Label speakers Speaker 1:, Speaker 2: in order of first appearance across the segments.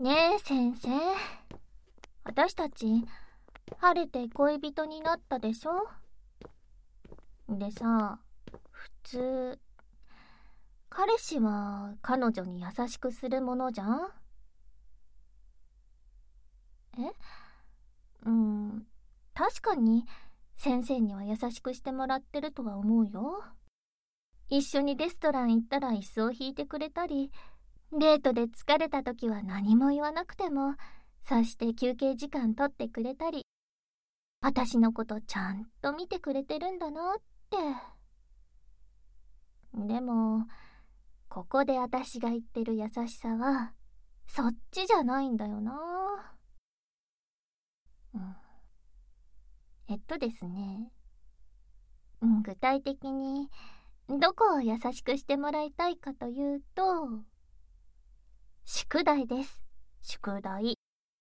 Speaker 1: ねえ先生、私たち晴れて恋人になったでしょ。でさ、普通彼氏は彼女に優しくするものじゃん。え確かに先生には優しくしてもらってるとは思うよ。一緒にレストラン行ったら椅子を引いてくれたり、デートで疲れた時は何も言わなくても察して休憩時間取ってくれたり、私のことちゃんと見てくれてるんだなって。でもここで私が言ってる優しさはそっちじゃないんだよな。ですね、具体的にどこを優しくしてもらいたいかというと、宿題です。宿題。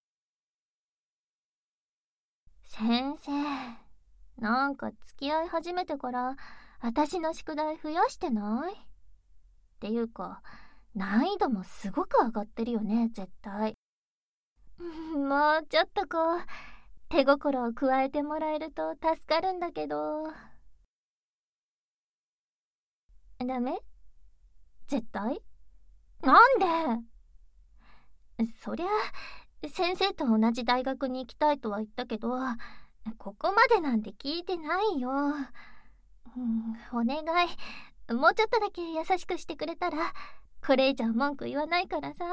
Speaker 1: 先生、なんか付き合い始めてから私の宿題増やしてない？っていうか難易度もすごく上がってるよね、絶対。もうちょっと手心を加えてもらえると助かるんだけど。ダメ？絶対？なんで？そりゃ先生と同じ大学に行きたいとは言ったけど、ここまでなんて聞いてないよ。お願い、もうちょっとだけ優しくしてくれたらこれ以上文句言わないからさ。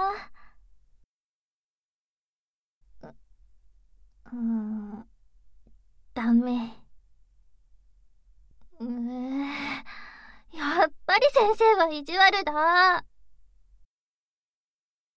Speaker 1: ダメ。やっぱり先生は意地悪だ。